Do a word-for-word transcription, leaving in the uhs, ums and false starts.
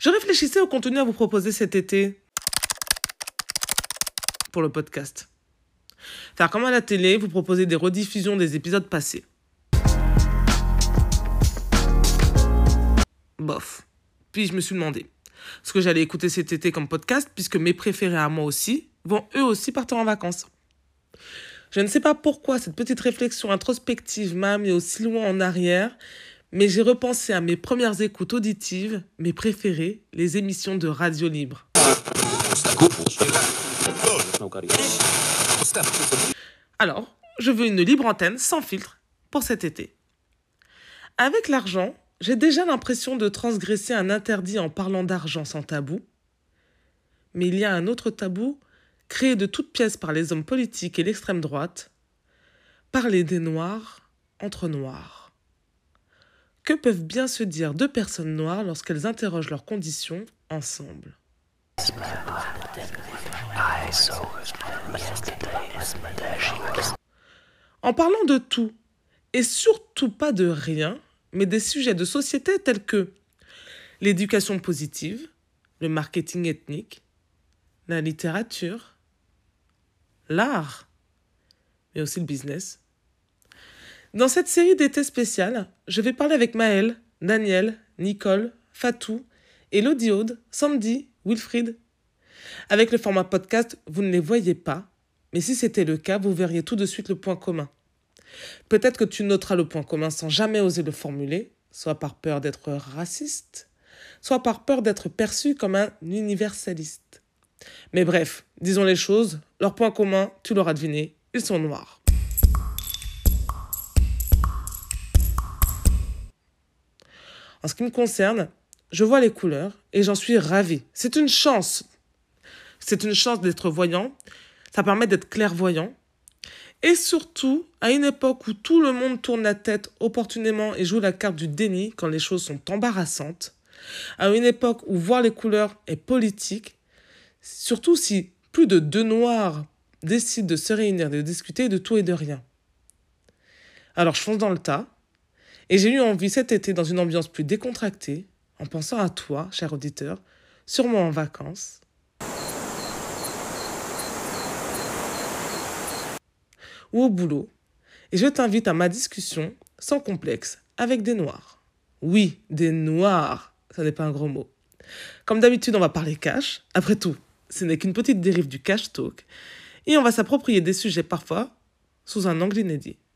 Je réfléchissais au contenu à vous proposer cet été pour le podcast. Faire comme à la télé, vous proposer des rediffusions des épisodes passés. Bof. Puis je me suis demandé ce que j'allais écouter cet été comme podcast, puisque mes préférés à moi aussi vont eux aussi partir en vacances. Je ne sais pas pourquoi cette petite réflexion introspective m'a amené aussi loin en arrière, mais j'ai repensé à mes premières écoutes auditives, mes préférées, les émissions de radio libre. Alors, je veux une libre antenne sans filtre pour cet été. Avec l'argent, j'ai déjà l'impression de transgresser un interdit en parlant d'argent sans tabou. Mais il y a un autre tabou, créé de toutes pièces par les hommes politiques et l'extrême droite, parler des Noirs entre Noirs. Que peuvent bien se dire deux personnes noires lorsqu'elles interrogent leurs conditions ensemble ? En parlant de tout, et surtout pas de rien, mais des sujets de société tels que l'éducation positive, le marketing ethnique, la littérature, l'art, mais aussi le business. Dans cette série d'été spéciale, je vais parler avec Maëlle, Daniel, Nicole, Fatou, Elodie Aude, Sandy, Wilfried. Avec le format podcast, vous ne les voyez pas, mais si c'était le cas, vous verriez tout de suite le point commun. Peut-être que tu noteras le point commun sans jamais oser le formuler, soit par peur d'être raciste, soit par peur d'être perçu comme un universaliste. Mais bref, disons les choses, leur point commun, tu l'auras deviné, ils sont noirs. En ce qui me concerne, je vois les couleurs et j'en suis ravie. C'est une chance. C'est une chance d'être voyant. Ça permet d'être clairvoyant. Et surtout, à une époque où tout le monde tourne la tête opportunément et joue la carte du déni quand les choses sont embarrassantes, à une époque où voir les couleurs est politique, surtout si plus de deux noirs décident de se réunir, de discuter de tout et de rien. Alors je fonce dans le tas. Et j'ai eu envie cet été, dans une ambiance plus décontractée, en pensant à toi, cher auditeur, sûrement en vacances, ou au boulot, et je t'invite à ma discussion, sans complexe, avec des noirs. Oui, des noirs, ça n'est pas un gros mot. Comme d'habitude, on va parler cash. Après tout, ce n'est qu'une petite dérive du cash talk, et on va s'approprier des sujets parfois sous un angle inédit.